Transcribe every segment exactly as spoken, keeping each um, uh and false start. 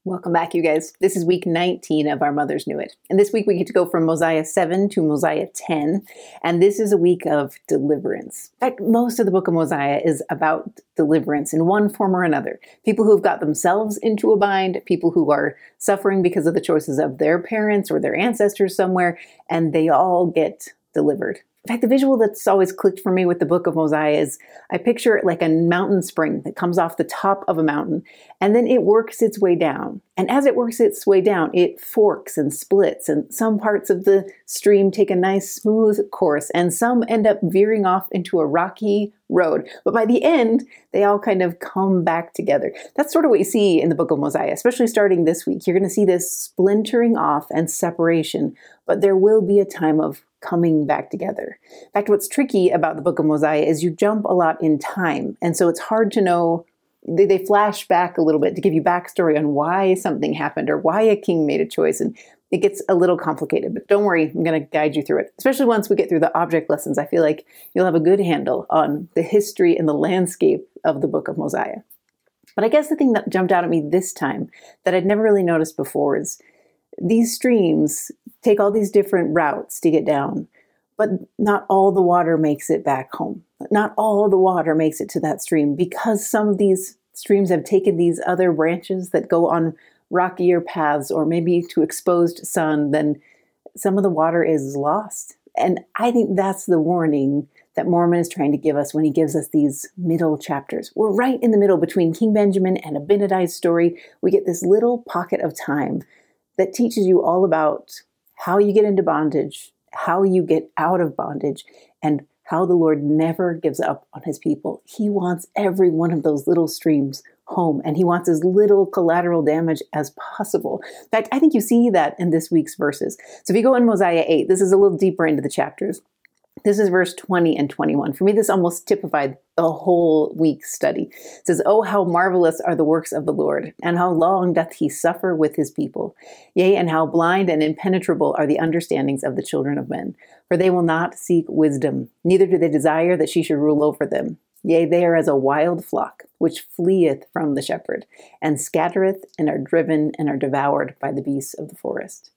Welcome back, you guys. This is week nineteen of Our Mothers Knew It. And this week we get to go from Mosiah seven to Mosiah ten. And this is a week of deliverance. In fact, most of the book of Mosiah is about deliverance in one form or another. People who've got themselves into a bind, people who are suffering because of the choices of their parents or their ancestors somewhere, and they all get delivered. In fact, the visual that's always clicked for me with the book of Mosiah is I picture it like a mountain spring that comes off the top of a mountain, and then it works its way down. And as it works its way down, it forks and splits, and some parts of the stream take a nice smooth course, and some end up veering off into a rocky road. But by the end, they all kind of come back together. That's sort of what you see in the book of Mosiah, especially starting this week. You're going to see this splintering off and separation, but there will be a time of coming back together. In fact, what's tricky about the book of Mosiah is you jump a lot in time. And so it's hard to know, they, they flash back a little bit to give you backstory on why something happened or why a king made a choice. And it gets a little complicated, but don't worry, I'm going to guide you through it. Especially once we get through the object lessons, I feel like you'll have a good handle on the history and the landscape of the book of Mosiah. But I guess the thing that jumped out at me this time that I'd never really noticed before is these streams take all these different routes to get down, but not all the water makes it back home. Not all the water makes it to that stream because some of these streams have taken these other branches that go on rockier paths or maybe to exposed sun, then some of the water is lost. And I think that's the warning that Mormon is trying to give us when he gives us these middle chapters. We're right in the middle between King Benjamin and Abinadi's story. We get this little pocket of time that teaches you all about how you get into bondage, how you get out of bondage, and how the Lord never gives up on his people. He wants every one of those little streams home, and he wants as little collateral damage as possible. In fact, I think you see that in this week's verses. So if you go in Mosiah eight, this is a little deeper into the chapters. This is verse twenty and twenty-one. For me, this almost typified the whole week's study. It says, "Oh, how marvelous are the works of the Lord, and how long doth he suffer with his people. Yea, and how blind and impenetrable are the understandings of the children of men. For they will not seek wisdom, neither do they desire that she should rule over them. Yea, they are as a wild flock, which fleeth from the shepherd, and scattereth, and are driven, and are devoured by the beasts of the forest."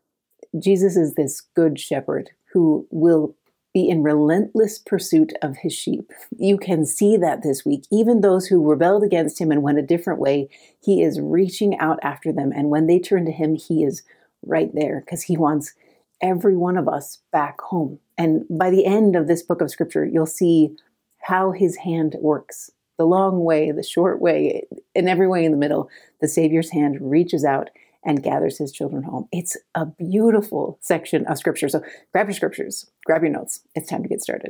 Jesus is this good shepherd who will be in relentless pursuit of his sheep. You can see that this week. Even those who rebelled against him and went a different way, he is reaching out after them. And when they turn to him, he is right there because he wants every one of us back home. And by the end of this book of scripture, you'll see how his hand works. The long way, the short way, and every way in the middle, the Savior's hand reaches out and gathers his children home. It's a beautiful section of scripture. So grab your scriptures, grab your notes. It's time to get started.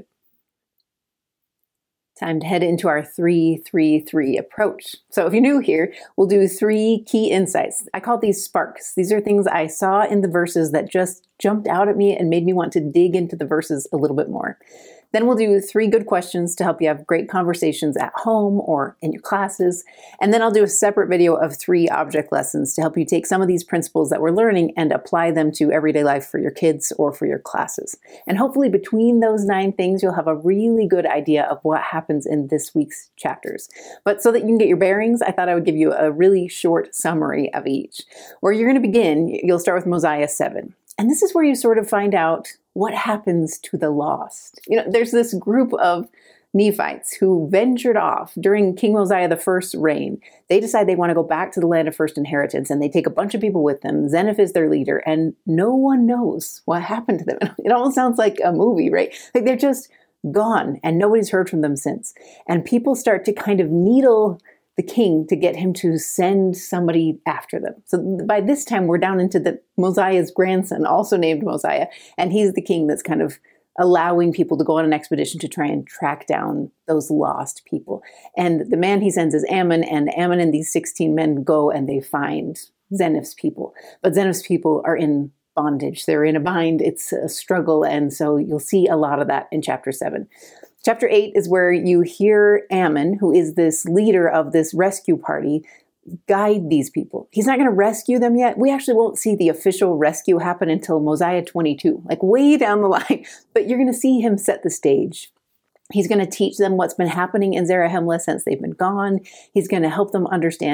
Time to head into our three three three approach. So if you're new here, we'll do three key insights. I call these sparks. These are things I saw in the verses that just jumped out at me and made me want to dig into the verses a little bit more. Then we'll do three good questions to help you have great conversations at home or in your classes. And then I'll do a separate video of three object lessons to help you take some of these principles that we're learning and apply them to everyday life for your kids or for your classes. And hopefully between those nine things, you'll have a really good idea of what happens in this week's chapters. But so that you can get your bearings, I thought I would give you a really short summary of each. Where you're going to begin, you'll start with Mosiah seven. And this is where you sort of find out what happens to the lost. You know, there's this group of Nephites who ventured off during King Mosiah the First's reign. They decide they want to go back to the land of first inheritance, and they take a bunch of people with them. Zeniff is their leader, and no one knows what happened to them. It almost sounds like a movie, right? Like they're just gone, and nobody's heard from them since. And people start to kind of needle the king to get him to send somebody after them. So by this time, we're down into the Mosiah's grandson, also named Mosiah, and he's the king that's kind of allowing people to go on an expedition to try and track down those lost people. And the man he sends is Ammon, and Ammon and these sixteen men go and they find Zeniff's people. But Zeniff's people are in bondage. They're in a bind. It's a struggle. And so you'll see a lot of that in chapter seven. Chapter eight is where you hear Ammon, who is this leader of this rescue party, guide these people. He's not going to rescue them yet. We actually won't see the official rescue happen until Mosiah twenty-two, like way down the line. But you're going to see him set the stage. He's going to teach them what's been happening in Zarahemla since they've been gone. He's going to help them understand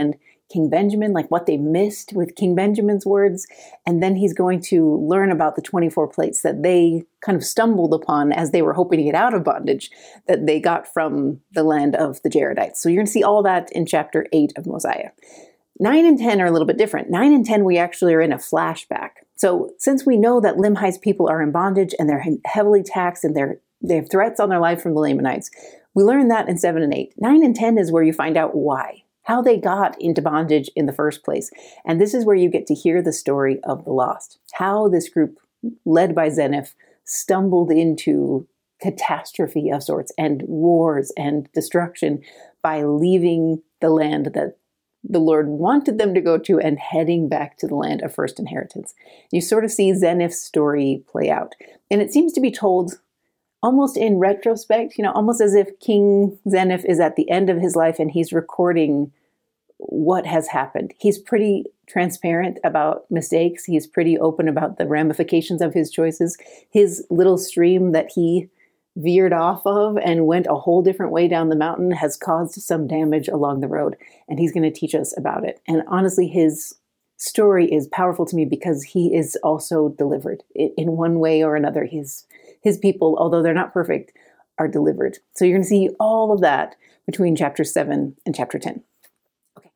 King Benjamin, like what they missed with King Benjamin's words. And then he's going to learn about the twenty-four plates that they kind of stumbled upon as they were hoping to get out of bondage, that they got from the land of the Jaredites. So you're going to see all that in chapter eight of Mosiah. nine and ten are a little bit different. nine and ten, we actually are in a flashback. So since we know that Limhi's people are in bondage and they're heavily taxed and they're, they have threats on their life from the Lamanites, we learn that in seven and eight. nine and ten is where you find out why, how they got into bondage in the first place. And this is where you get to hear the story of the lost, how this group led by Zeniff stumbled into catastrophe of sorts and wars and destruction by leaving the land that the Lord wanted them to go to and heading back to the land of first inheritance. You sort of see Zeniff's story play out. And it seems to be told almost in retrospect, you know, almost as if King Zeniff is at the end of his life and he's recording what has happened. He's pretty transparent about mistakes. He's pretty open about the ramifications of his choices. His little stream that he veered off of and went a whole different way down the mountain has caused some damage along the road, and he's going to teach us about it. And honestly, his story is powerful to me because he is also delivered in one way or another. His his people, although they're not perfect, are delivered. So you're going to see all of that between chapter seven and chapter ten. Okay,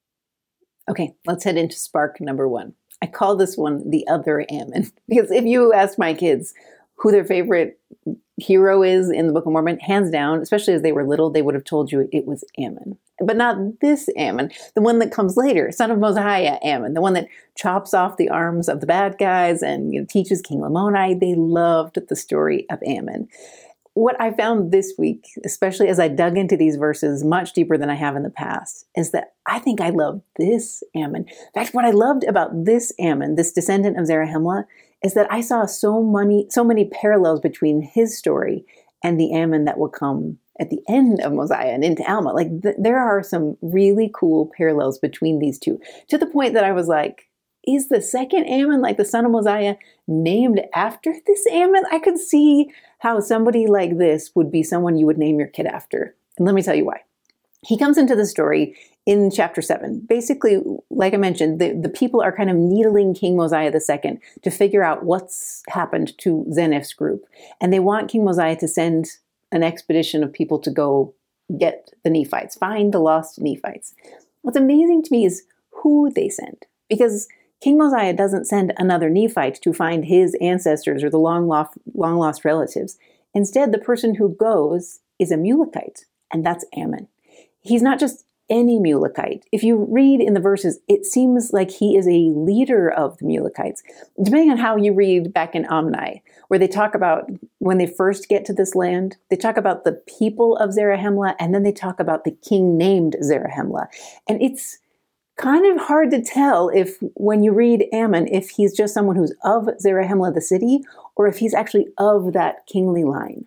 okay, let's head into spark number one. I call this one the other Ammon because if you ask my kids who their favorite hero is in the Book of Mormon, hands down, especially as they were little, they would have told you it was Ammon. But not this Ammon, the one that comes later, son of Mosiah Ammon, the one that chops off the arms of the bad guys and, you know, teaches King Lamoni. They loved the story of Ammon. What I found this week, especially as I dug into these verses much deeper than I have in the past, is that I think I love this Ammon. In fact, what I loved about this Ammon, this descendant of Zarahemla, is that I saw so many, so many parallels between his story and the Ammon that will come at the end of Mosiah and into Alma. Like th- there are some really cool parallels between these two, to the point that I was like, is the second Ammon, like the son of Mosiah, named after this Ammon? I could see how somebody like this would be someone you would name your kid after. And let me tell you why. He comes into the story in chapter seven. Basically, like I mentioned, the, the people are kind of needling King Mosiah the Second to figure out what's happened to Zeniff's group. And they want King Mosiah to send an expedition of people to go get the Nephites, find the lost Nephites. What's amazing to me is who they send. Because King Mosiah doesn't send another Nephite to find his ancestors or the long lost, long lost relatives. Instead, the person who goes is a Mulekite, and that's Ammon. He's not just any Mulekite. If you read in the verses, it seems like he is a leader of the Mulekites. Depending on how you read back in Omni, where they talk about when they first get to this land, they talk about the people of Zarahemla, and then they talk about the king named Zarahemla. And it's kind of hard to tell if, when you read Ammon, if he's just someone who's of Zarahemla the city, or if he's actually of that kingly line.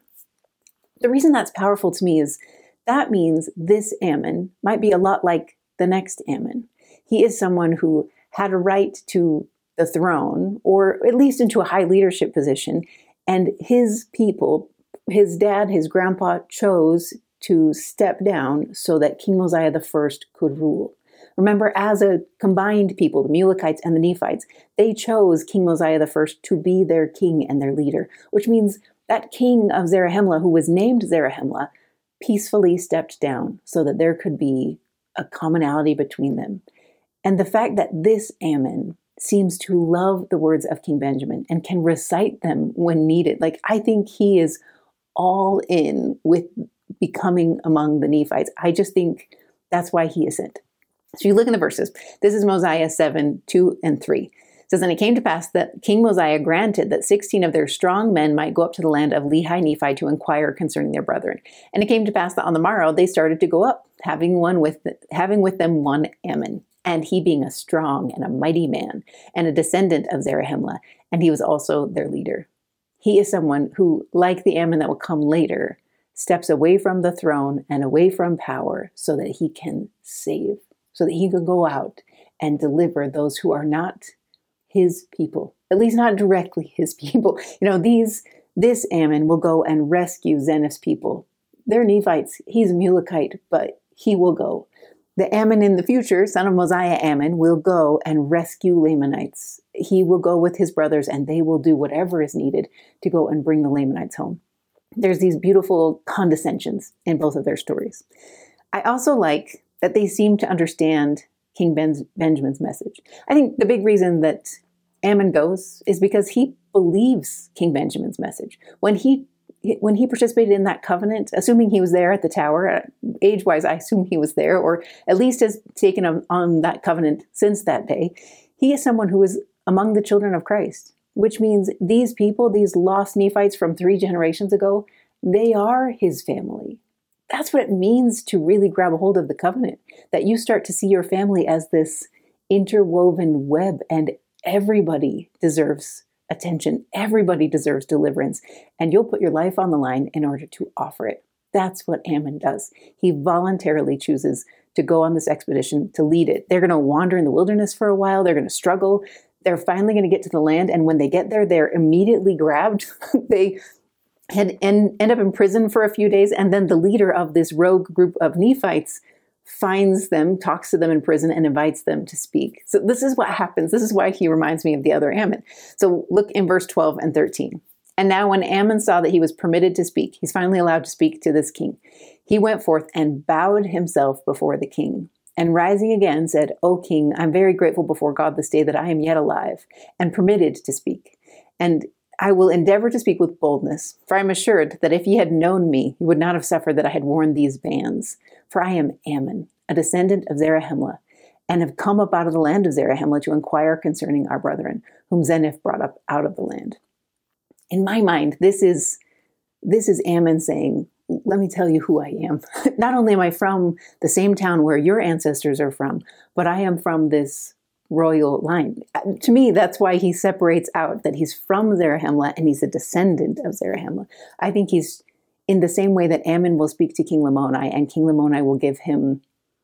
The reason that's powerful to me is that means this Ammon might be a lot like the next Ammon. He is someone who had a right to the throne, or at least into a high leadership position, and his people, his dad, his grandpa, chose to step down so that King Mosiah the First could rule. Remember, as a combined people, the Mulekites and the Nephites, they chose King Mosiah the First to be their king and their leader, which means that king of Zarahemla, who was named Zarahemla, peacefully stepped down so that there could be a commonality between them. And the fact that this Ammon seems to love the words of King Benjamin and can recite them when needed, like I think he is all in with becoming among the Nephites. I just think that's why he is sent. So you look in the verses. This is Mosiah seven, two and three. It says, and it came to pass that King Mosiah granted that sixteen of their strong men might go up to the land of Lehi Nephi to inquire concerning their brethren. And it came to pass that on the morrow they started to go up, having one with having with them one Ammon, and he being a strong and a mighty man, and a descendant of Zarahemla, and he was also their leader. He is someone who, like the Ammon that will come later, steps away from the throne and away from power so that he can save, so that he can go out and deliver those who are not his people, at least not directly his people. You know, these this Ammon will go and rescue Zeniff's people. They're Nephites. He's a Mulekite, but he will go. The Ammon in the future, son of Mosiah Ammon, will go and rescue Lamanites. He will go with his brothers and they will do whatever is needed to go and bring the Lamanites home. There's these beautiful condescensions in both of their stories. I also like that they seem to understand King Ben's, Benjamin's message. I think the big reason that Ammon goes is because he believes King Benjamin's message. When he when he participated in that covenant, assuming he was there at the tower, age-wise, I assume he was there, or at least has taken on, on that covenant since that day, he is someone who is among the children of Christ, which means these people, these lost Nephites from three generations ago, they are his family. That's what it means to really grab a hold of the covenant, that you start to see your family as this interwoven web, and everybody deserves attention. Everybody deserves deliverance, and you'll put your life on the line in order to offer it. That's what Ammon does. He voluntarily chooses to go on this expedition to lead it. They're going to wander in the wilderness for a while. They're going to struggle. They're finally going to get to the land, and when they get there, they're immediately grabbed. They had end, end up in prison for a few days, and then the leader of this rogue group of Nephites finds them, talks to them in prison, and invites them to speak. So this is what happens. This is why he reminds me of the other Ammon. So look in verse twelve and thirteen. And now when Ammon saw that he was permitted to speak, he's finally allowed to speak to this king, he went forth and bowed himself before the king. And rising again said, O king, I'm very grateful before God this day that I am yet alive and permitted to speak. And I will endeavor to speak with boldness, for I am assured that if ye had known me, you would not have suffered that I had worn these bands. For I am Ammon, a descendant of Zarahemla, and have come up out of the land of Zarahemla to inquire concerning our brethren, whom Zeniff brought up out of the land. In my mind, this is this is Ammon saying, let me tell you who I am. Not only am I from the same town where your ancestors are from, but I am from this royal line. To me, that's why he separates out that he's from Zarahemla and he's a descendant of Zarahemla. I think he's in the same way that Ammon will speak to King Lamoni, and King Lamoni will give him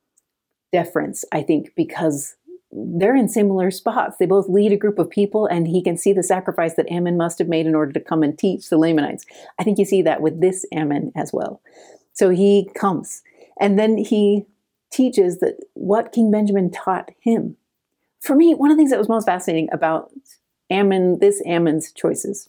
deference, I think, because they're in similar spots. They both lead a group of people, and he can see the sacrifice that Ammon must have made in order to come and teach the Lamanites. I think you see that with this Ammon as well. So he comes, and then he teaches that what King Benjamin taught him. For me, one of the things that was most fascinating about Ammon, this Ammon's choices,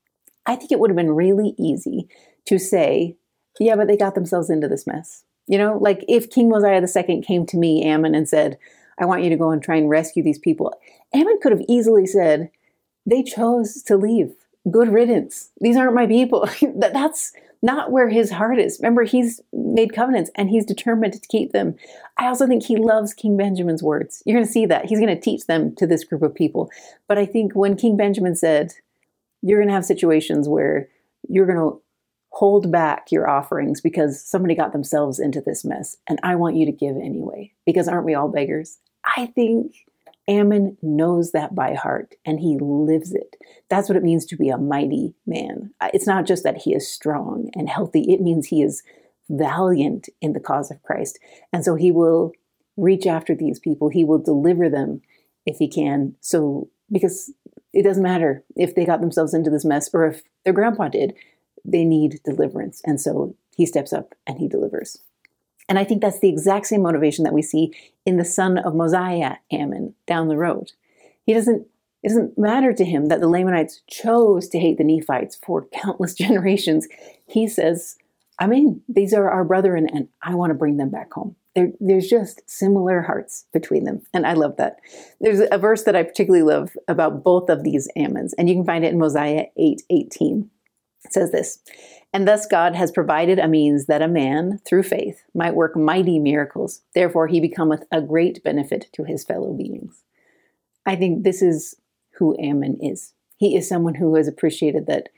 I think it would have been really easy to say, yeah, but they got themselves into this mess. You know, like if King Mosiah the Second came to me, Ammon, and said, I want you to go and try and rescue these people. Ammon could have easily said, they chose to leave. Good riddance. These aren't my people. That's not where his heart is. Remember, he's made covenants and he's determined to keep them. I also think he loves King Benjamin's words. You're going to see that. He's going to teach them to this group of people. But I think when King Benjamin said, you're going to have situations where you're going to hold back your offerings because somebody got themselves into this mess, and I want you to give anyway, because aren't we all beggars? I think Ammon knows that by heart, and he lives it. That's what it means to be a mighty man. It's not just that he is strong and healthy. It means he is valiant in the cause of Christ. And so he will reach after these people. He will deliver them if he can. So, because it doesn't matter if they got themselves into this mess or if their grandpa did, they need deliverance. And so he steps up and he delivers. And I think that's the exact same motivation that we see in the son of Mosiah, Ammon, down the road. He doesn't, it doesn't matter to him that the Lamanites chose to hate the Nephites for countless generations. He says, I mean, these are our brethren and I want to bring them back home. There, there's just similar hearts between them. And I love that. There's a verse that I particularly love about both of these Ammons, and you can find it in Mosiah eight eighteen. It says this, and thus God has provided a means that a man, through faith, might work mighty miracles. Therefore he becometh a great benefit to his fellow beings. I think this is who Ammon is. He is someone who has appreciated that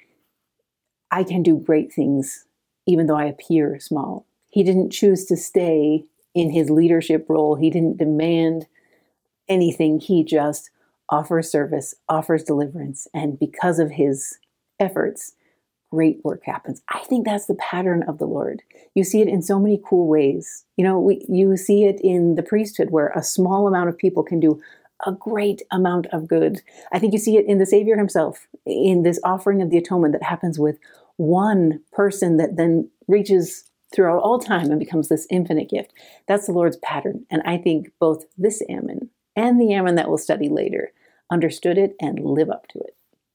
I can do great things even though I appear small. He didn't choose to stay in his leadership role. He didn't demand anything. He just offers service, offers deliverance, and because of his efforts, great work happens. I think that's the pattern of the Lord. You see it in so many cool ways. You know, we, you see it in the priesthood where a small amount of people can do a great amount of good. I think you see it in the Savior himself, in this offering of the atonement that happens with one person that then reaches throughout all time and becomes this infinite gift. That's the Lord's pattern. And I think both this Ammon and the Ammon that we'll study later understood it and live up to it.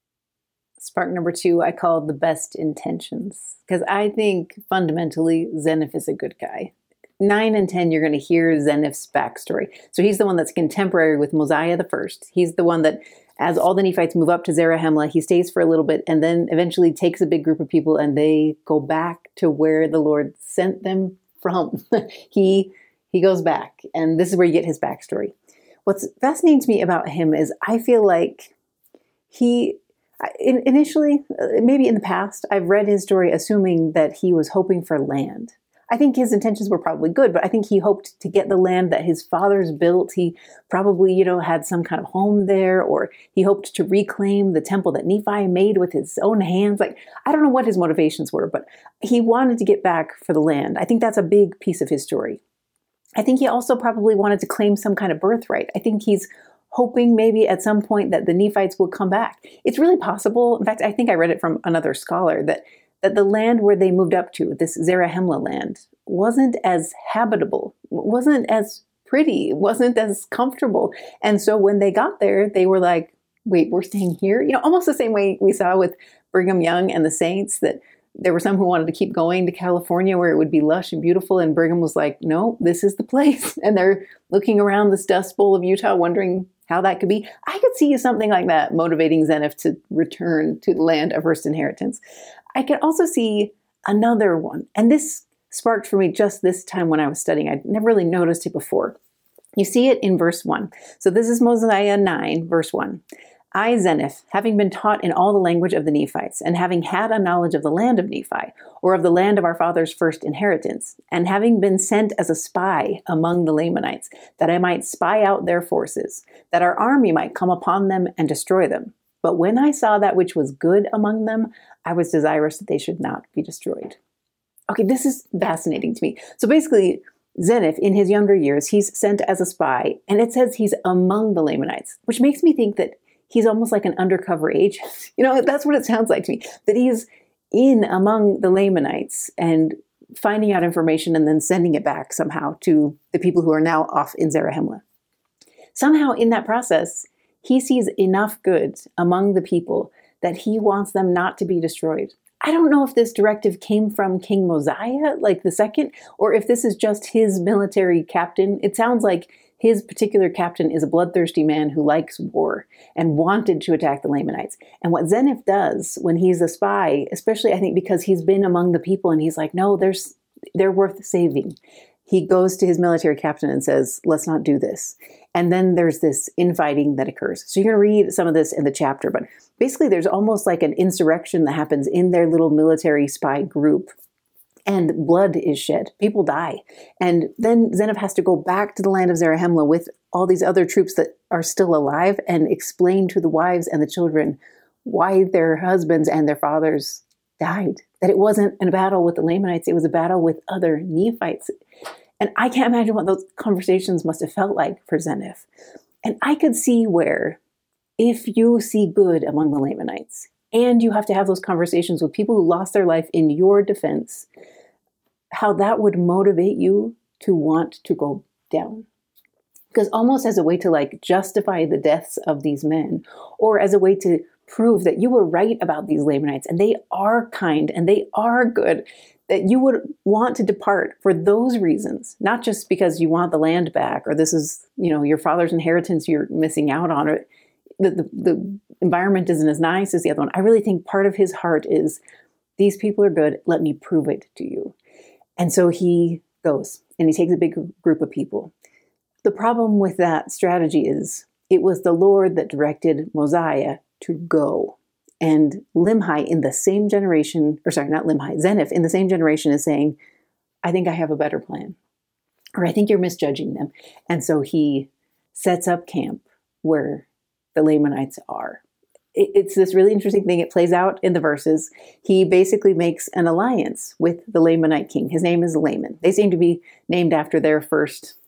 Spark number two, I call the best intentions, because I think fundamentally Zeniff is a good guy. Nine and ten, you're going to hear Zeniff's backstory. So he's the one that's contemporary with Mosiah the First. He's the one that, as all the Nephites move up to Zarahemla, he stays for a little bit and then eventually takes a big group of people and they go back to where the Lord sent them from. he he goes back, and this is where you get his backstory. What's fascinating to me about him is I feel like he, initially, maybe in the past, I've read his story assuming that he was hoping for land. I think his intentions were probably good, but I think he hoped to get the land that his fathers built. He probably, you know, had some kind of home there, or he hoped to reclaim the temple that Nephi made with his own hands. Like, I don't know what his motivations were, but he wanted to get back for the land. I think that's a big piece of his story. I think he also probably wanted to claim some kind of birthright. I think he's hoping maybe at some point that the Nephites will come back. It's really possible. In fact, I think I read it from another scholar that that the land where they moved up to, this Zarahemla land, wasn't as habitable, wasn't as pretty, wasn't as comfortable. And so when they got there, they were like, wait, we're staying here? You know, almost the same way we saw with Brigham Young and the Saints, that there were some who wanted to keep going to California where it would be lush and beautiful. And Brigham was like, no, this is the place. And they're looking around this dust bowl of Utah, wondering how that could be. I could see something like that motivating Zeniff to return to the land of first inheritance. I could also see another one, and this sparked for me just this time when I was studying. I'd never really noticed it before. You see it in verse one. So this is Mosiah nine, verse one. I, Zeniff, having been taught in all the language of the Nephites, and having had a knowledge of the land of Nephi, or of the land of our father's first inheritance, and having been sent as a spy among the Lamanites, that I might spy out their forces, that our army might come upon them and destroy them. But when I saw that which was good among them, I was desirous that they should not be destroyed. Okay, this is fascinating to me. So basically, Zeniff, in his younger years, he's sent as a spy, and it says he's among the Lamanites, which makes me think that he's almost like an undercover agent. You know, that's what it sounds like to me, that he's in among the Lamanites and finding out information and then sending it back somehow to the people who are now off in Zarahemla. Somehow in that process, he sees enough good among the people that he wants them not to be destroyed. I don't know if this directive came from King Mosiah, like the second, or if this is just his military captain. It sounds like his particular captain is a bloodthirsty man who likes war and wanted to attack the Lamanites. And what Zeniff does when he's a spy, especially I think because he's been among the people and he's like, no, there's, they're worth saving. He goes to his military captain and says, let's not do this. And then there's this infighting that occurs. So you're going to read some of this in the chapter, but basically there's almost like an insurrection that happens in their little military spy group. And blood is shed. People die. And then Zeniff has to go back to the land of Zarahemla with all these other troops that are still alive and explain to the wives and the children why their husbands and their fathers died. That it wasn't a battle with the Lamanites, it was a battle with other Nephites. And I can't imagine what those conversations must have felt like for Zeniff. And I could see where, if you see good among the Lamanites, and you have to have those conversations with people who lost their life in your defense, how that would motivate you to want to go down. Because almost as a way to like justify the deaths of these men, or as a way to prove that you were right about these Lamanites and they are kind and they are good, that you would want to depart for those reasons, not just because you want the land back or this is, you know, your father's inheritance you're missing out on, or the, the, the environment isn't as nice as the other one. I really think part of his heart is, these people are good, let me prove it to you. And so he goes and he takes a big group of people. The problem with that strategy is it was the Lord that directed Mosiah to go. And Limhi in the same generation, or sorry, not Limhi, Zeniff in the same generation is saying, I think I have a better plan. Or I think you're misjudging them. And so he sets up camp where the Lamanites are. It's this really interesting thing. It plays out in the verses. He basically makes an alliance with the Lamanite king. His name is Laman. They seem to be named after their first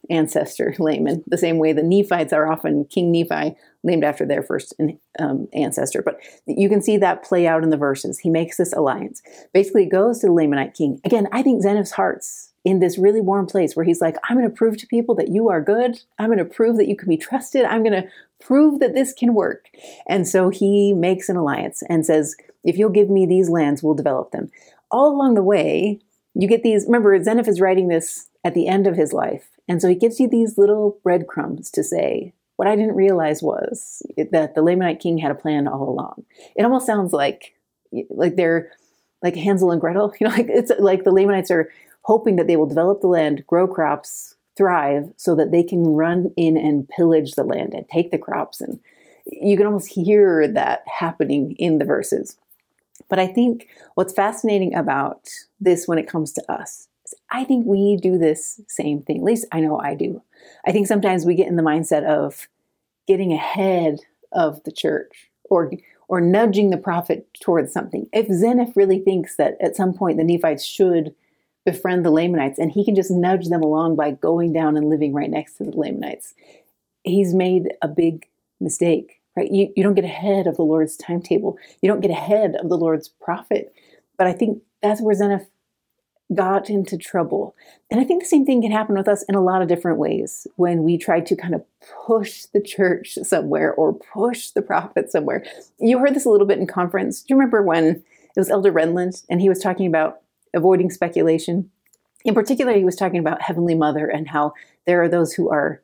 ancestor, Laman, the same way the Nephites are often King Nephi, named after their first um, ancestor. But you can see that play out in the verses. He makes this alliance. Basically, it goes to the Lamanite king. Again, I think Xeniph's heart's in this really warm place where he's like, I'm going to prove to people that you are good. I'm going to prove that you can be trusted. I'm going to prove that this can work. And so he makes an alliance and says, if you'll give me these lands, we'll develop them. All along the way, you get these, remember, Xeniph is writing this at the end of his life. And so he gives you these little breadcrumbs to say, what I didn't realize was that the Lamanite king had a plan all along. It almost sounds like, like they're like Hansel and Gretel. You know, like it's like the Lamanites are hoping that they will develop the land, grow crops, thrive, so that they can run in and pillage the land and take the crops. And you can almost hear that happening in the verses. But I think what's fascinating about this when it comes to us is I think we do this same thing. At least I know I do. I think sometimes we get in the mindset of getting ahead of the church or or nudging the prophet towards something. If Xeniph really thinks that at some point the Nephites should befriend the Lamanites and he can just nudge them along by going down and living right next to the Lamanites, he's made a big mistake, right? You, you don't get ahead of the Lord's timetable. You don't get ahead of the Lord's prophet. But I think that's where Xeniph got into trouble. And I think the same thing can happen with us in a lot of different ways when we try to kind of push the church somewhere or push the prophet somewhere. You heard this a little bit in conference. Do you remember when it was Elder Redland and he was talking about avoiding speculation? In particular, he was talking about Heavenly Mother and how there are those who are,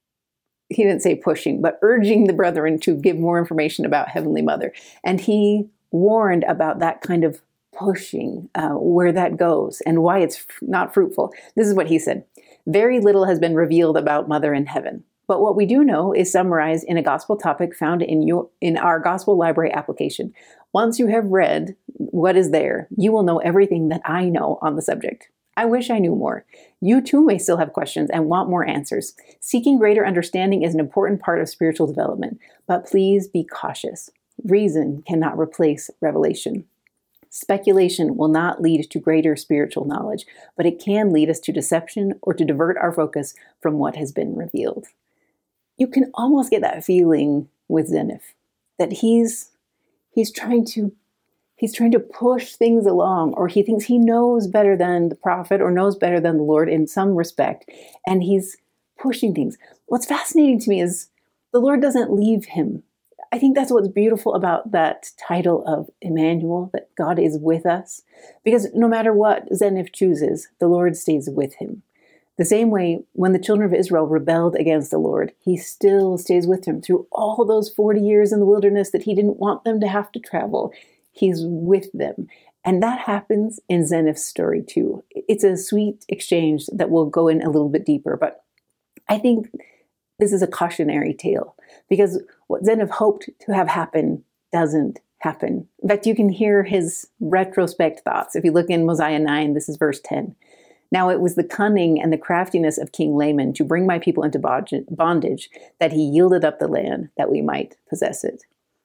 he didn't say pushing, but urging the brethren to give more information about Heavenly Mother. And he warned about that kind of pushing, uh, where that goes and why it's f- not fruitful. This is what he said. Very little has been revealed about Mother in heaven. But what we do know is summarized in a gospel topic found in your in our gospel library application. Once you have read what is there, you will know everything that I know on the subject. I wish I knew more. You too may still have questions and want more answers. Seeking greater understanding is an important part of spiritual development, but please be cautious. Reason cannot replace revelation. Speculation will not lead to greater spiritual knowledge, but it can lead us to deception or to divert our focus from what has been revealed. You can almost get that feeling with Xeniph, that he's he's trying to he's trying to push things along, or he thinks he knows better than the prophet or knows better than the Lord in some respect, and he's pushing things. What's fascinating to me is the Lord doesn't leave him. I think that's what's beautiful about that title of Emmanuel, that God is with us, because no matter what Xeniph chooses, the Lord stays with him. The same way when the children of Israel rebelled against the Lord, he still stays with them through all those forty years in the wilderness that he didn't want them to have to travel. He's with them. And that happens in Xeniph's story too. It's a sweet exchange that we'll go in a little bit deeper, but I think this is a cautionary tale because what Xeniph hoped to have happen doesn't happen. In fact, you can hear his retrospect thoughts. If you look in Mosiah nine, this is verse ten. Now it was the cunning and the craftiness of King Laman to bring my people into bondage that he yielded up the land that we might possess it.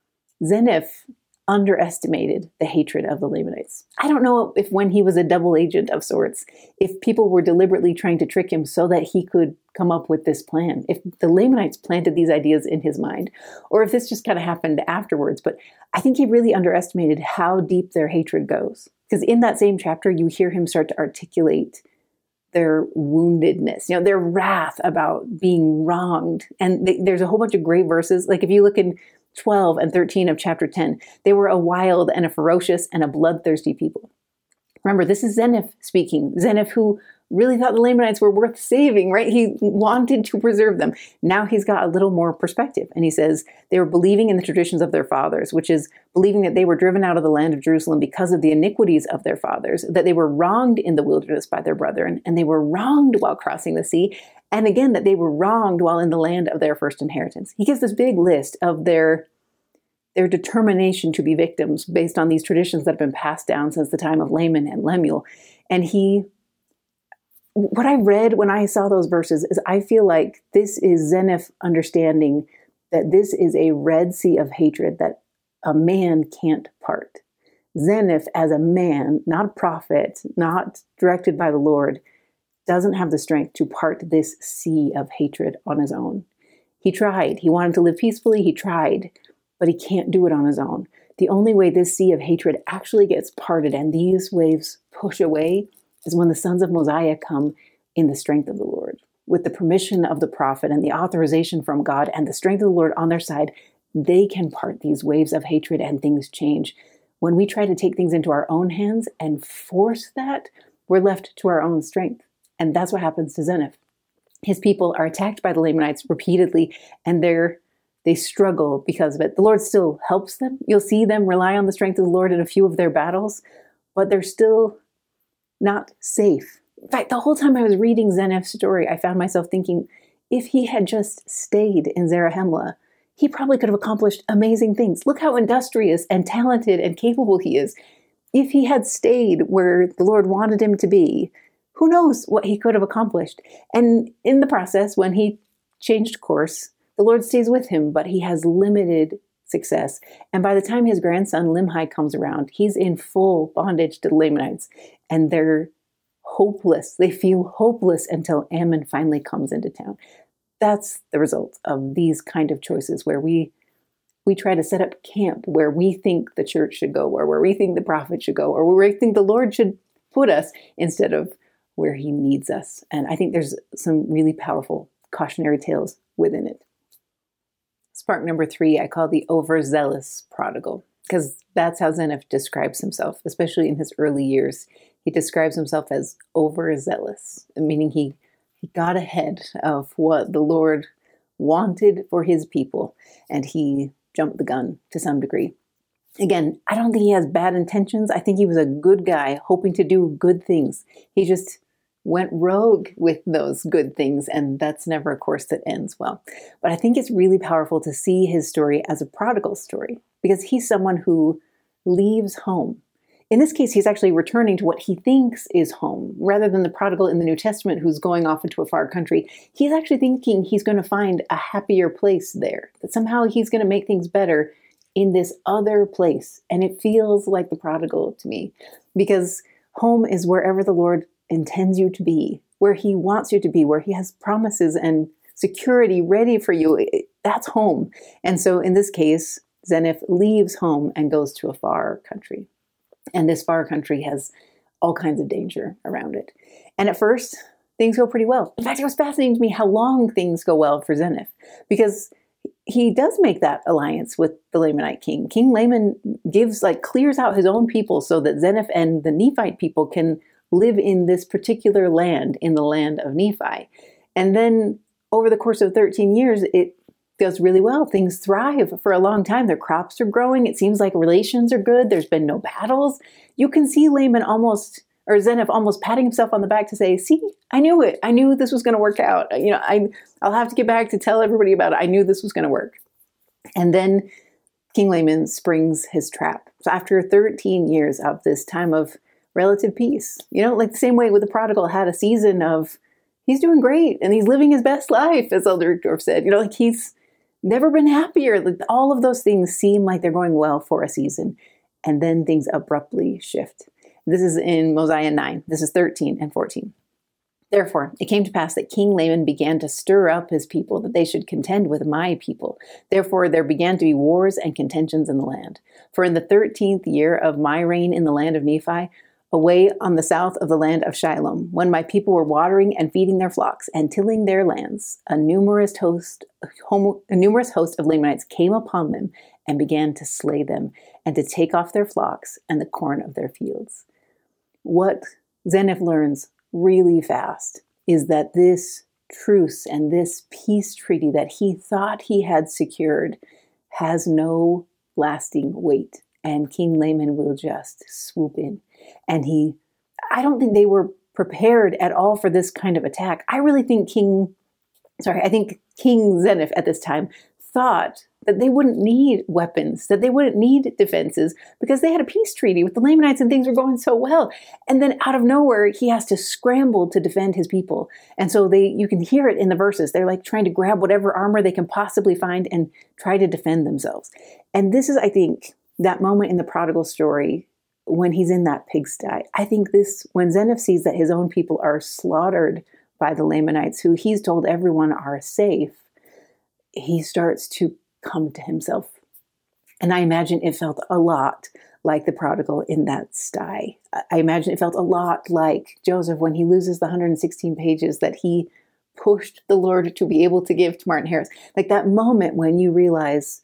Xeniph underestimated the hatred of the Lamanites. I don't know if when he was a double agent of sorts, if people were deliberately trying to trick him so that he could come up with this plan, if the Lamanites planted these ideas in his mind, or if this just kind of happened afterwards. But I think he really underestimated how deep their hatred goes. Because in that same chapter, you hear him start to articulate their woundedness, you know, their wrath about being wronged. And th- there's a whole bunch of great verses. Like if you look in twelve and thirteen of chapter ten, they were a wild and a ferocious and a bloodthirsty people. Remember, this is Xeniph speaking. Xeniph, who really thought the Lamanites were worth saving, right? He wanted to preserve them. Now he's got a little more perspective. And he says they were believing in the traditions of their fathers, which is believing that they were driven out of the land of Jerusalem because of the iniquities of their fathers, that they were wronged in the wilderness by their brethren, and they were wronged while crossing the sea. And again, that they were wronged while in the land of their first inheritance. He gives this big list of their, their determination to be victims based on these traditions that have been passed down since the time of Laman and Lemuel. And he, what I read when I saw those verses is I feel like this is Xeniph understanding that this is a red sea of hatred that a man can't part. Xeniph as a man, not a prophet, not directed by the Lord, doesn't have the strength to part this sea of hatred on his own. He tried. He wanted to live peacefully. He tried, but he can't do it on his own. The only way this sea of hatred actually gets parted and these waves push away is when the sons of Mosiah come in the strength of the Lord. With the permission of the prophet and the authorization from God and the strength of the Lord on their side, they can part these waves of hatred and things change. When we try to take things into our own hands and force that, we're left to our own strength. And that's what happens to Zeniff. His people are attacked by the Lamanites repeatedly, and they're they struggle because of it. The Lord still helps them. You'll see them rely on the strength of the Lord in a few of their battles, but they're still not safe. In fact, the whole time I was reading Zeniff's story, I found myself thinking, if he had just stayed in Zarahemla, he probably could have accomplished amazing things. Look how industrious and talented and capable he is. If he had stayed where the Lord wanted him to be, who knows what he could have accomplished. And in the process, when he changed course, the Lord stays with him, but he has limited success. And by the time his grandson Limhi comes around, he's in full bondage to the Lamanites, and they're hopeless. They feel hopeless until Ammon finally comes into town. That's the result of these kind of choices where we we try to set up camp where we think the church should go, or where we think the prophet should go, or where we think the Lord should put us instead of where he needs us. And I think there's some really powerful cautionary tales within it. Spark number three, I call the overzealous prodigal, because that's how Zeniff describes himself, especially in his early years. He describes himself as overzealous, meaning he, he got ahead of what the Lord wanted for his people, and he jumped the gun to some degree. Again, I don't think he has bad intentions. I think he was a good guy hoping to do good things. He just went rogue with those good things, and that's never a course that ends well. But I think it's really powerful to see his story as a prodigal story, because he's someone who leaves home. In this case, he's actually returning to what he thinks is home, rather than the prodigal in the New Testament who's going off into a far country. He's actually thinking he's going to find a happier place there, that somehow he's going to make things better in this other place. And it feels like the prodigal to me, because home is wherever the Lord intends you to be, where he wants you to be, where he has promises and security ready for you. That's home. And so in this case, Zeniff leaves home and goes to a far country. And this far country has all kinds of danger around it. And at first, things go pretty well. In fact, it was fascinating to me how long things go well for Zeniff, because he does make that alliance with the Lamanite king. King Laman gives, like, clears out his own people so that Zeniff and the Nephite people can live in this particular land, in the land of Nephi. And then over the course of thirteen years, it goes really well. Things thrive for a long time. Their crops are growing. It seems like relations are good. There's been no battles. You can see Laman almost, or Zeniff almost patting himself on the back to say, see, I knew it. I knew this was going to work out. You know, I, I'll have to get back to tell everybody about it. I knew this was going to work. And then King Laman springs his trap. So after thirteen years of this time of relative peace, you know, like the same way with the prodigal had a season of, he's doing great and he's living his best life, as Elder Uchtdorf said, you know, like he's never been happier. Like all of those things seem like they're going well for a season. And then things abruptly shift. This is in Mosiah nine. This is thirteen and fourteen. Therefore, it came to pass that King Laman began to stir up his people, that they should contend with my people. Therefore, there began to be wars and contentions in the land. For in the thirteenth year of my reign in the land of Nephi, away on the south of the land of Shilom, when my people were watering and feeding their flocks and tilling their lands, a numerous host, a numerous host of Lamanites came upon them and began to slay them and to take off their flocks and the corn of their fields. What Zeniff learns really fast is that this truce and this peace treaty that he thought he had secured has no lasting weight, and King Laman will just swoop in. And he, I don't think they were prepared at all for this kind of attack. I really think King, sorry, I think King Zeniff at this time thought that they wouldn't need weapons, that they wouldn't need defenses, because they had a peace treaty with the Lamanites and things were going so well. And then out of nowhere, he has to scramble to defend his people. And so they, you can hear it in the verses. They're like trying to grab whatever armor they can possibly find and try to defend themselves. And this is, I think, that moment in the prodigal story when he's in that pigsty. I think this, when Zeniff sees that his own people are slaughtered by the Lamanites, who he's told everyone are safe, he starts to come to himself. And I imagine it felt a lot like the prodigal in that sty. I imagine it felt a lot like Joseph when he loses the one hundred sixteen pages that he pushed the Lord to be able to give to Martin Harris. Like that moment when you realize,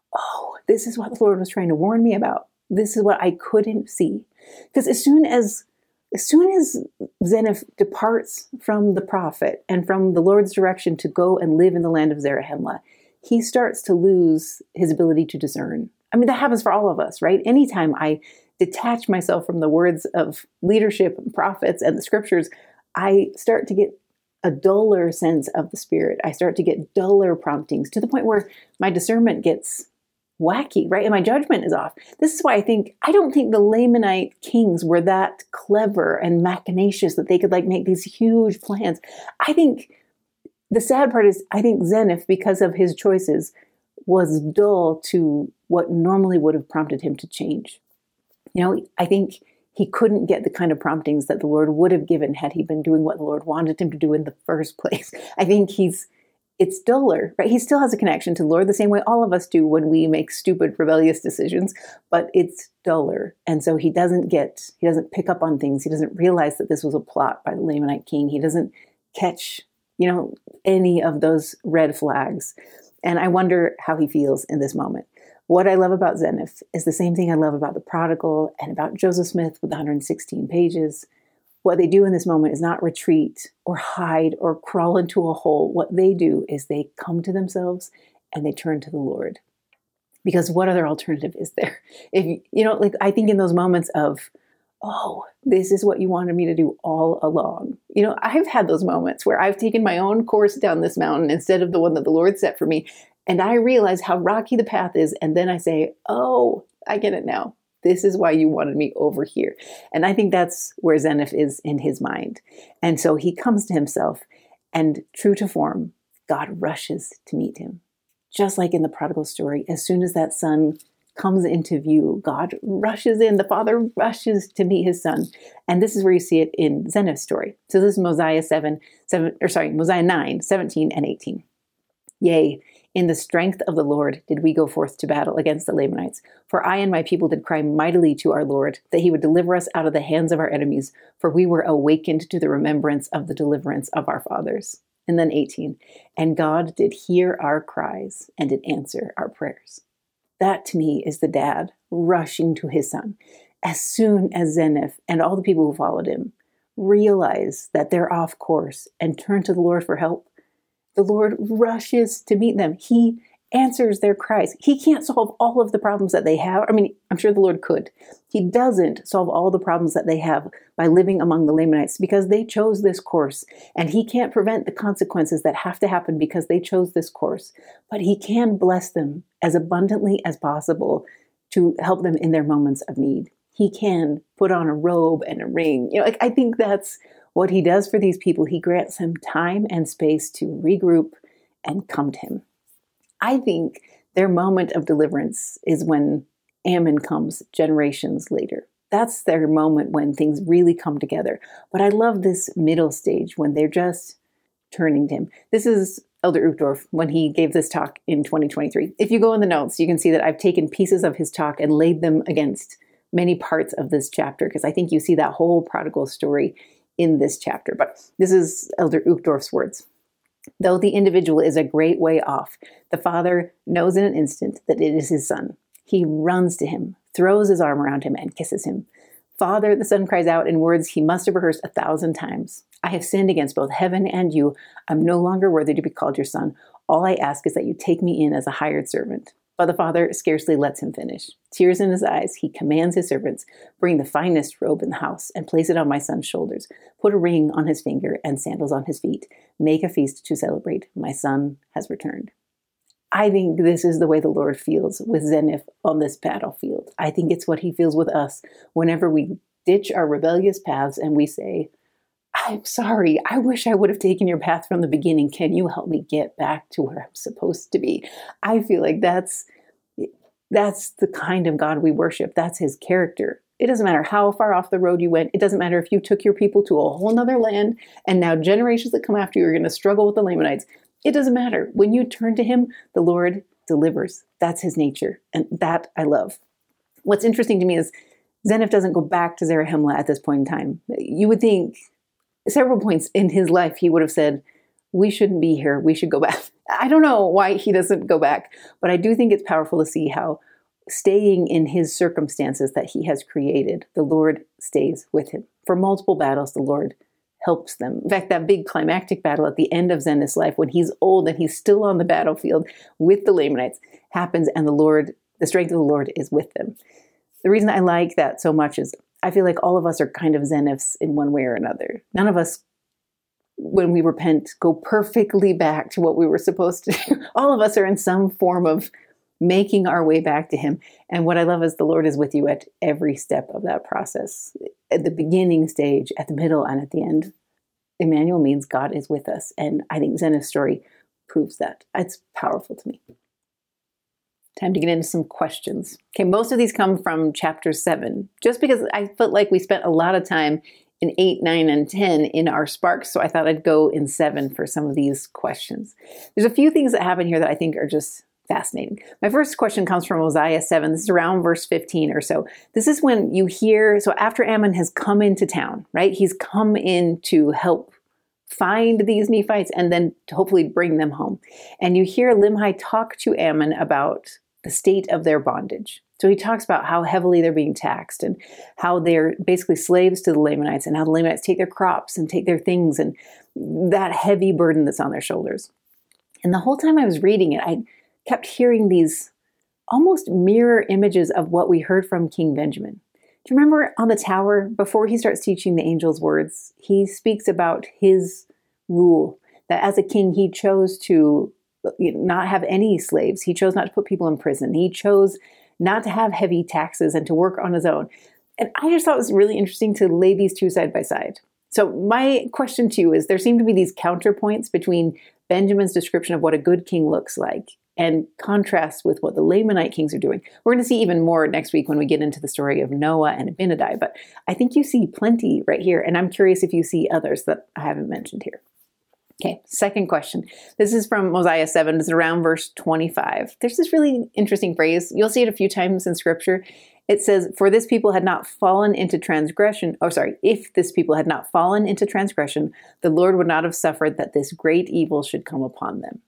oh, this is what the Lord was trying to warn me about. This is what I couldn't see. Because as soon as as soon as Zeniff departs from the prophet and from the Lord's direction to go and live in the land of Zarahemla, he starts to lose his ability to discern. I mean, that happens for all of us, right? Anytime I detach myself from the words of leadership and prophets and the scriptures, I start to get a duller sense of the Spirit. I start to get duller promptings to the point where my discernment gets wacky, right? And my judgment is off. This is why I think, I don't think the Lamanite kings were that clever and machinacious that they could like make these huge plans. I think the sad part is, I think Zeniff, because of his choices, was dull to what normally would have prompted him to change. You know, I think he couldn't get the kind of promptings that the Lord would have given had he been doing what the Lord wanted him to do in the first place. I think he's, it's duller, right? He still has a connection to the Lord the same way all of us do when we make stupid, rebellious decisions, but it's duller. And so he doesn't get, he doesn't pick up on things. He doesn't realize that this was a plot by the Lamanite king. He doesn't catch, you know, any of those red flags. And I wonder how he feels in this moment. What I love about Zeniff is the same thing I love about the prodigal and about Joseph Smith with one hundred sixteen pages. What they do in this moment is not retreat or hide or crawl into a hole. What they do is they come to themselves and they turn to the Lord. Because what other alternative is there? If you know, like I think in those moments of, oh, this is what you wanted me to do all along. You know, I've had those moments where I've taken my own course down this mountain instead of the one that the Lord set for me. And I realize how rocky the path is. And then I say, oh, I get it now. This is why you wanted me over here. And I think that's where Zeniff is in his mind. And so he comes to himself, and true to form, God rushes to meet him. Just like in the prodigal story, as soon as that son comes into view, God rushes in. The father rushes to meet his son. And this is where you see it in Zeniff's story. So this is Mosiah seven, seven, or sorry, Mosiah nine, seventeen and eighteen. Yea, in the strength of the Lord did we go forth to battle against the Lamanites. For I and my people did cry mightily to our Lord, that he would deliver us out of the hands of our enemies, for we were awakened to the remembrance of the deliverance of our fathers. And then eighteen, and God did hear our cries and did answer our prayers. That to me is the dad rushing to his son. As soon as Zeniff and all the people who followed him realize that they're off course and turn to the Lord for help, the Lord rushes to meet them. He answers their cries. He can't solve all of the problems that they have. I mean, I'm sure the Lord could. He doesn't solve all the problems that they have by living among the Lamanites because they chose this course. And he can't prevent the consequences that have to happen because they chose this course. But he can bless them as abundantly as possible to help them in their moments of need. He can put on a robe and a ring. You know, like I think that's what he does for these people. He grants them time and space to regroup and come to him. I think their moment of deliverance is when Ammon comes generations later. That's their moment when things really come together. But I love this middle stage when they're just turning to him. This is Elder Uchtdorf when he gave this talk in twenty twenty-three. If you go in the notes, you can see that I've taken pieces of his talk and laid them against many parts of this chapter because I think you see that whole prodigal story in this chapter. But this is Elder Uchtdorf's words. Though the individual is a great way off, the father knows in an instant that it is his son. He runs to him, throws his arm around him, and kisses him. Father, the son cries out in words he must have rehearsed a thousand times. I have sinned against both heaven and you. I'm no longer worthy to be called your son. All I ask is that you take me in as a hired servant. But the father scarcely lets him finish. Tears in his eyes, he commands his servants, bring the finest robe in the house and place it on my son's shoulders. Put a ring on his finger and sandals on his feet. Make a feast to celebrate. My son has returned. I think this is the way the Lord feels with Zeniff on this battlefield. I think it's what he feels with us whenever we ditch our rebellious paths and we say, I'm sorry, I wish I would have taken your path from the beginning. Can you help me get back to where I'm supposed to be? I feel like that's that's the kind of God we worship. That's his character. It doesn't matter how far off the road you went. It doesn't matter if you took your people to a whole nother land and now generations that come after you are going to struggle with the Lamanites. It doesn't matter. When you turn to him, the Lord delivers. That's his nature. And that I love. What's interesting to me is Zeniff doesn't go back to Zarahemla at this point in time. You would think several points in his life he would have said, we shouldn't be here. We should go back. I don't know why he doesn't go back, but I do think it's powerful to see how staying in his circumstances that he has created, the Lord stays with him. For multiple battles, the Lord helps them. In fact, that big climactic battle at the end of Zeniff's life, when he's old and he's still on the battlefield with the Lamanites, happens, and the Lord, the strength of the Lord is with them. The reason I like that so much is I feel like all of us are kind of Zeniffs in one way or another. None of us, when we repent, go perfectly back to what we were supposed to do. All of us are in some form of making our way back to him. And what I love is the Lord is with you at every step of that process. At the beginning stage, at the middle, and at the end. Emmanuel means God is with us. And I think Zeniff's story proves that. It's powerful to me. Time to get into some questions. Okay, most of these come from chapter seven, just because I felt like we spent a lot of time in eight, nine, and ten in our Sparks, so I thought I'd go in seven for some of these questions. There's a few things that happen here that I think are just fascinating. My first question comes from Mosiah seven. This is around verse fifteen or so. This is when you hear, so after Ammon has come into town, right? He's come in to help find these Nephites and then to hopefully bring them home. And you hear Limhi talk to Ammon about the state of their bondage. So he talks about how heavily they're being taxed and how they're basically slaves to the Lamanites and how the Lamanites take their crops and take their things and that heavy burden that's on their shoulders. And the whole time I was reading it, I kept hearing these almost mirror images of what we heard from King Benjamin. Do you remember on the tower, before he starts teaching the angel's words, he speaks about his rule, that as a king, he chose to not have any slaves. He chose not to put people in prison. He chose not to have heavy taxes and to work on his own. And I just thought it was really interesting to lay these two side by side. So my question to you is, there seem to be these counterpoints between Benjamin's description of what a good king looks like and contrasts with what the Lamanite kings are doing. We're going to see even more next week when we get into the story of Noah and Abinadi, but I think you see plenty right here, and I'm curious if you see others that I haven't mentioned here. Okay, second question. This is from Mosiah seven. It's around verse twenty-five. There's this really interesting phrase. You'll see it a few times in Scripture. It says, for this people had not fallen into transgression. Oh, sorry. If this people had not fallen into transgression, the Lord would not have suffered that this great evil should come upon them.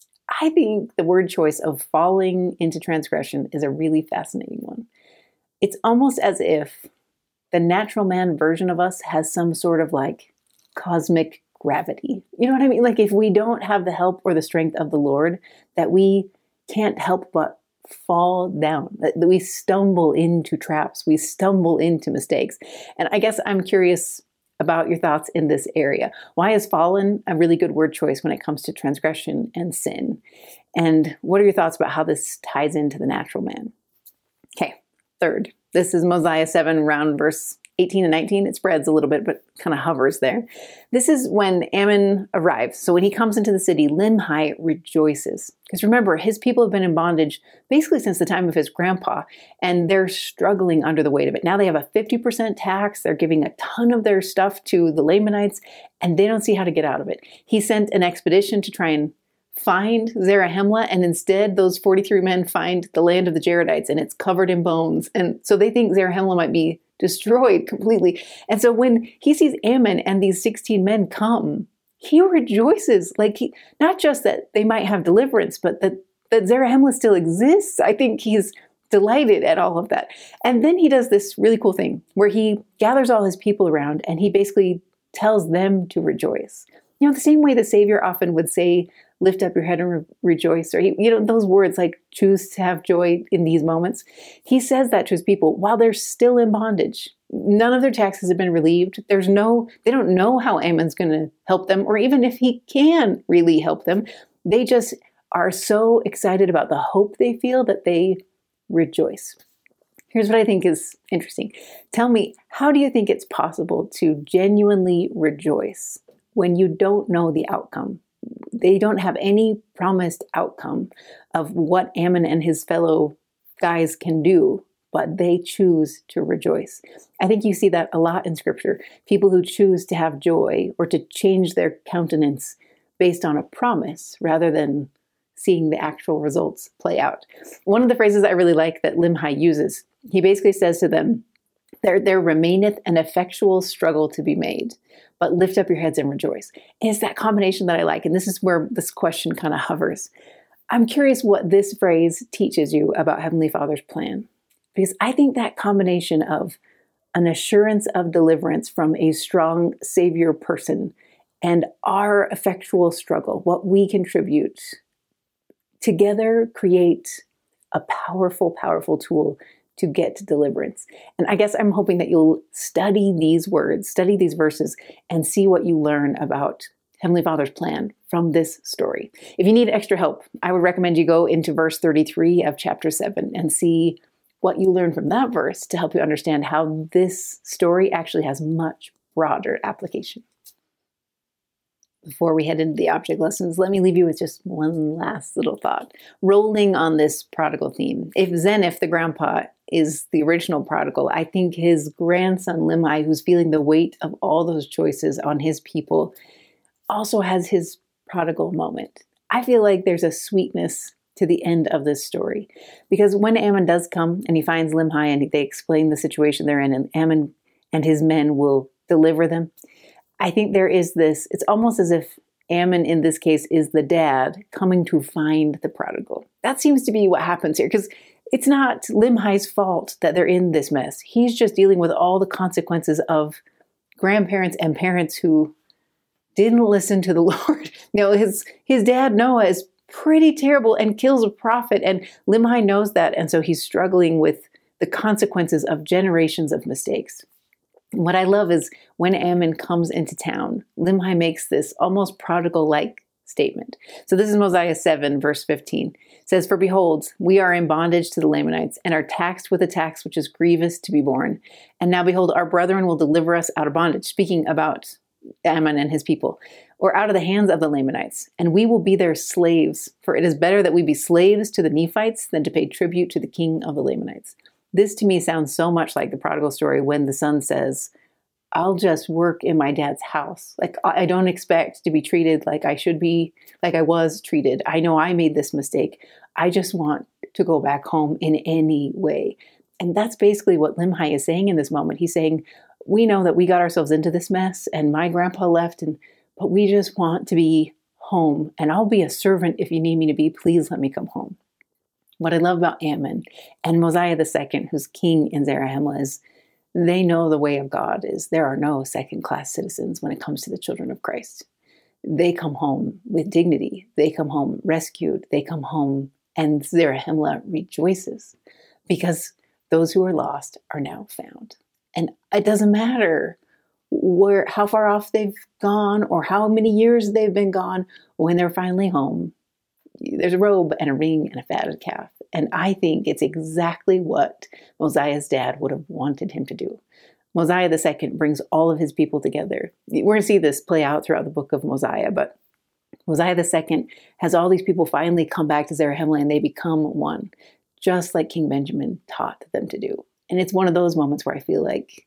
I think the word choice of falling into transgression is a really fascinating one. It's almost as if the natural man version of us has some sort of like cosmic gravity. You know what I mean? Like if we don't have the help or the strength of the Lord, that we can't help but fall down, that we stumble into traps, we stumble into mistakes. And I guess I'm curious about your thoughts in this area. Why is fallen a really good word choice when it comes to transgression and sin? And what are your thoughts about how this ties into the natural man? Okay, third. This is Mosiah seven, around verse eighteen and nineteen. It spreads a little bit, but kind of hovers there. This is when Ammon arrives. So when he comes into the city, Limhi rejoices. Because remember, his people have been in bondage basically since the time of his grandpa, and they're struggling under the weight of it. Now they have a fifty percent tax. They're giving a ton of their stuff to the Lamanites, and they don't see how to get out of it. He sent an expedition to try and find Zarahemla, and instead those forty-three men find the land of the Jaredites, and it's covered in bones. And so they think Zarahemla might be destroyed completely. And so when he sees Ammon and these sixteen men come, he rejoices. Like he, not just that they might have deliverance, but that, that Zarahemla still exists. I think he's delighted at all of that. And then he does this really cool thing where he gathers all his people around and he basically tells them to rejoice. You know, the same way the Savior often would say, lift up your head and re- rejoice, or he, you know, those words like choose to have joy in these moments. He says that to his people while they're still in bondage. None of their taxes have been relieved. There's no, they don't know how Ammon's going to help them, or even if he can really help them. They just are so excited about the hope they feel that they rejoice. Here's what I think is interesting. Tell me, how do you think it's possible to genuinely rejoice when you don't know the outcome? They don't have any promised outcome of what Ammon and his fellow guys can do but they choose to rejoice. I think you see that a lot in Scripture. People who choose to have joy or to change their countenance based on a promise rather than seeing the actual results play out. One of the phrases I really like that Limhi uses, he basically says to them, there, there remaineth an effectual struggle to be made, but lift up your heads and rejoice. And it's that combination that I like. And this is where this question kind of hovers. I'm curious what this phrase teaches you about Heavenly Father's plan, because I think that combination of an assurance of deliverance from a strong Savior person and our effectual struggle, what we contribute, together create a powerful, powerful tool to get to deliverance. And I guess I'm hoping that you'll study these words, study these verses, and see what you learn about Heavenly Father's plan from this story. If you need extra help, I would recommend you go into verse thirty-three of chapter seven and see what you learn from that verse to help you understand how this story actually has much broader application. Before we head into the object lessons, let me leave you with just one last little thought. Rolling on this prodigal theme, if Zeniff, the grandpa, is the original prodigal, I think his grandson Limhi, who's feeling the weight of all those choices on his people, also has his prodigal moment. I feel like there's a sweetness to the end of this story, because when Ammon does come and he finds Limhi and they explain the situation they're in, and Ammon and his men will deliver them, I think there is this, it's almost as if Ammon in this case is the dad coming to find the prodigal. That seems to be what happens here, because it's not Limhi's fault that they're in this mess. He's just dealing with all the consequences of grandparents and parents who didn't listen to the Lord. You know, his, his dad Noah is pretty terrible and kills a prophet, and Limhi knows that, and so he's struggling with the consequences of generations of mistakes. What I love is when Ammon comes into town, Limhi makes this almost prodigal-like statement. So this is Mosiah seven, verse fifteen. It says, "For behold, we are in bondage to the Lamanites, and are taxed with a tax which is grievous to be borne. And now behold, our brethren will deliver us out of bondage," speaking about Ammon and his people, "or out of the hands of the Lamanites, and we will be their slaves. For it is better that we be slaves to the Nephites than to pay tribute to the king of the Lamanites." This to me sounds so much like the prodigal story when the son says, "I'll just work in my dad's house. Like, I don't expect to be treated like I should be, like I was treated. I know I made this mistake. I just want to go back home in any way." And that's basically what Limhi is saying in this moment. He's saying, we know that we got ourselves into this mess and my grandpa left, and but we just want to be home. And I'll be a servant if you need me to be. Please let me come home. What I love about Ammon and Mosiah the Second, who's king in Zarahemla, is they know the way of God is there are no second-class citizens when it comes to the children of Christ. They come home with dignity. They come home rescued. They come home, and Zarahemla rejoices because those who are lost are now found. And it doesn't matter where, how far off they've gone or how many years they've been gone. When they're finally home, there's a robe and a ring and a fatted calf. And I think it's exactly what Mosiah's dad would have wanted him to do. Mosiah the Second brings all of his people together. We're going to see this play out throughout the book of Mosiah, but Mosiah the Second has all these people finally come back to Zarahemla and they become one, just like King Benjamin taught them to do. And it's one of those moments where I feel like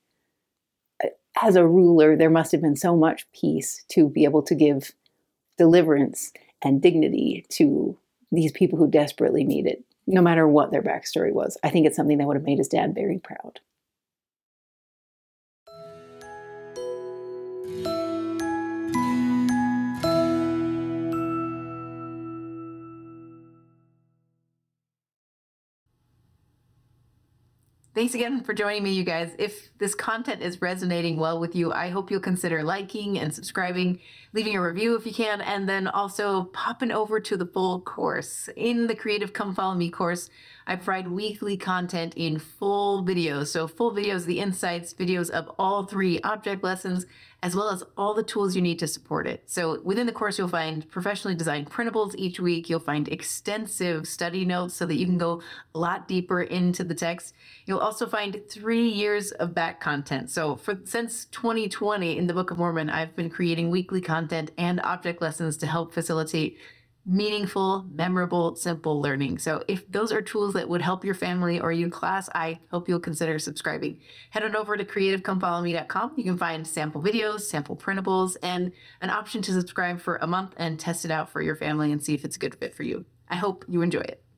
as a ruler, there must have been so much peace to be able to give deliverance and dignity to these people who desperately need it, no matter what their backstory was. I think it's something that would have made his dad very proud. Thanks again for joining me, you guys. If this content is resonating well with you, I hope you'll consider liking and subscribing, leaving a review if you can, and then also popping over to the full course. In the Creative Come Follow Me course, I provide weekly content in full videos. So full videos, the insights, videos of all three object lessons, as well as all the tools you need to support it. So within the course, you'll find professionally designed printables each week. You'll find extensive study notes so that you can go a lot deeper into the text. You'll also find three years of back content. So for since twenty twenty in the Book of Mormon, I've been creating weekly content and object lessons to help facilitate meaningful, memorable, simple learning. So if those are tools that would help your family or your class, I hope you'll consider subscribing. Head on over to creative come follow me dot com. You can find sample videos, sample printables, and an option to subscribe for a month and test it out for your family and see if it's a good fit for you. I hope you enjoy it.